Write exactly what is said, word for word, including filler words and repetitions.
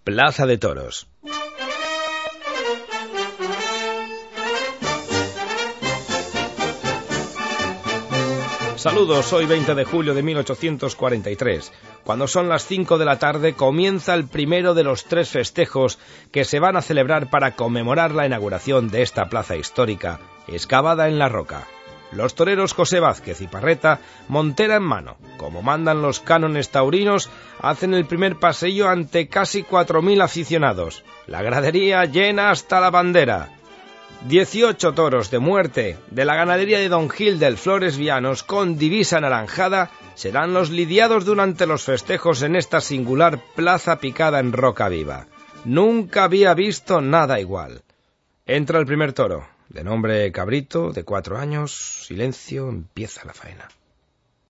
Plaza de Toros. Saludos, hoy veinte de julio de mil ochocientos cuarenta y tres. Cuando son las cinco de la tarde comienza el primero de los tres festejos que se van a celebrar para conmemorar la inauguración de esta plaza histórica, excavada en la roca. Los toreros José Vázquez y Parreta, montera en mano, como mandan los cánones taurinos, hacen el primer paseillo ante casi cuatro mil aficionados. La gradería llena hasta la bandera. dieciocho toros de muerte de la ganadería de Don Gil del Flores Vianos con divisa anaranjada serán los lidiados durante los festejos en esta singular plaza picada en roca viva. Nunca había visto nada igual. Entra el primer toro, de nombre Cabrito, de cuatro años. Silencio, empieza la faena.